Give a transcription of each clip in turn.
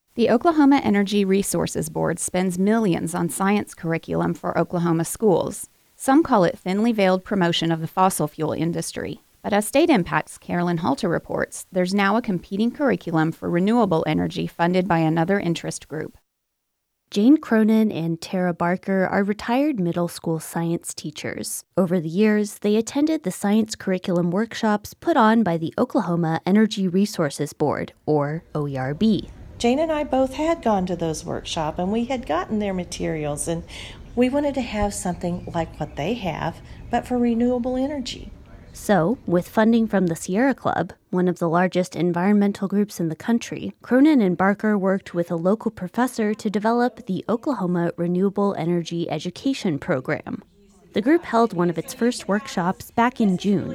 The Oklahoma Energy Resources Board spends millions on science curriculum for Oklahoma schools. Some call it thinly veiled promotion of the fossil fuel industry. But as State Impact's Carolyn Halter reports, there's now a competing curriculum for renewable energy funded by another interest group. Jane Cronin and Tara Barker are retired middle school science teachers. Over the years, they attended the science curriculum workshops put on by the Oklahoma Energy Resources Board, or OERB. Jane and I both had gone to those workshops, and we had gotten their materials, and we wanted to have something like what they have, but for renewable energy. So, with funding from the Sierra Club, one of the largest environmental groups in the country, Cronin and Barker worked with a local professor to develop the Oklahoma Renewable Energy Education Program. The group held one of its first workshops back in June.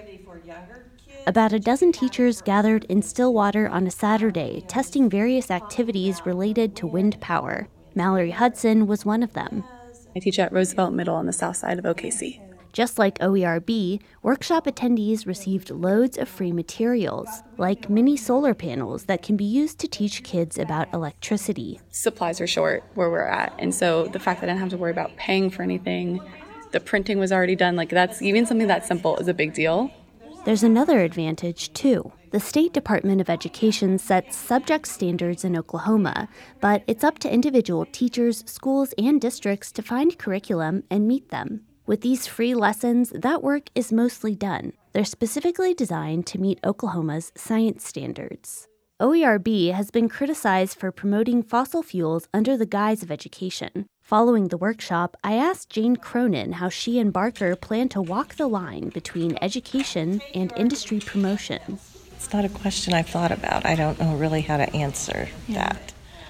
About a dozen teachers gathered in Stillwater on a Saturday, testing various activities related to wind power. Mallory Hudson was one of them. I teach at Roosevelt Middle on the south side of OKC. Just like OERB, workshop attendees received loads of free materials, like mini solar panels that can be used to teach kids about electricity. Supplies are short where we're at, and so the fact that I didn't have to worry about paying for anything, the printing was already done, that's even something that simple is a big deal. There's another advantage, too. The State Department of Education sets subject standards in Oklahoma, but it's up to individual teachers, schools, and districts to find curriculum and meet them. With these free lessons, that work is mostly done. They're specifically designed to meet Oklahoma's science standards. OERB has been criticized for promoting fossil fuels under the guise of education. Following the workshop, I asked Jane Cronin how she and Barker plan to walk the line between education and industry promotion. It's not a question I've thought about. I don't know really how to answer that.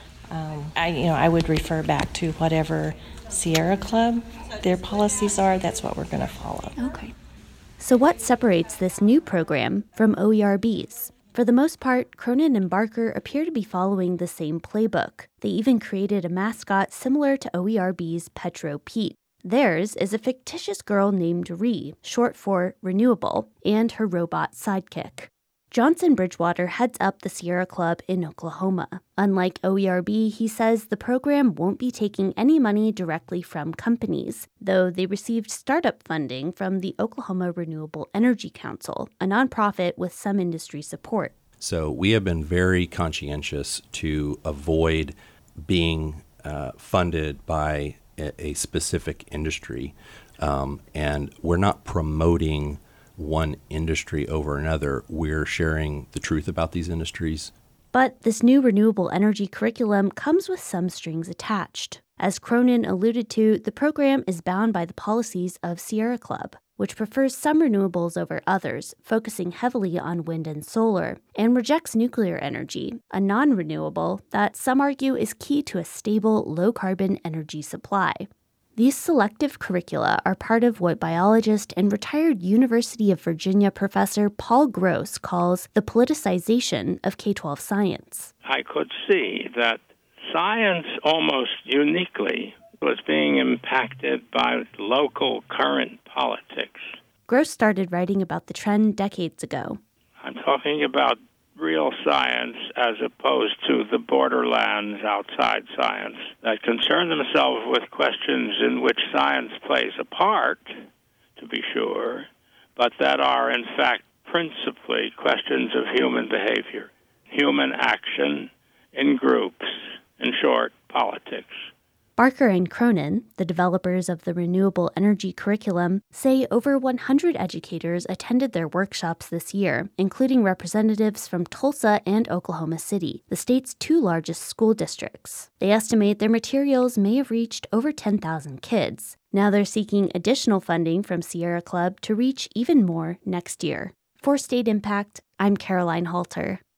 I would refer back to whatever Sierra Club, their policies are, that's what we're going to follow. Okay. So what separates this new program from OERB's? For the most part, Cronin and Barker appear to be following the same playbook. They even created a mascot similar to OERB's Petro Pete. Theirs is a fictitious girl named Ree, short for Renewable, and her robot sidekick. Johnson Bridgewater heads up the Sierra Club in Oklahoma. Unlike OERB, he says the program won't be taking any money directly from companies, though they received startup funding from the Oklahoma Renewable Energy Council, a nonprofit with some industry support. So we have been very conscientious to avoid being funded by a specific industry, and we're not promoting one industry over another. We're sharing the truth about these industries. But this new renewable energy curriculum comes with some strings attached. As Cronin alluded to, the program is bound by the policies of Sierra Club, which prefers some renewables over others, focusing heavily on wind and solar, and rejects nuclear energy, a non-renewable that some argue is key to a stable, low-carbon energy supply. These selective curricula are part of what biologist and retired University of Virginia professor Paul Gross calls the politicization of K-12 science. I could see that science almost uniquely was being impacted by local current politics. Gross started writing about the trend decades ago. I'm talking about real science as opposed to the borderlands outside science that concern themselves with questions in which science plays a part, to be sure, but that are in fact principally questions of human behavior, human action in groups, in short, politics. Barker and Cronin, the developers of the renewable energy curriculum, say over 100 educators attended their workshops this year, including representatives from Tulsa and Oklahoma City, the state's two largest school districts. They estimate their materials may have reached over 10,000 kids. Now they're seeking additional funding from Sierra Club to reach even more next year. For State Impact, I'm Caroline Halter.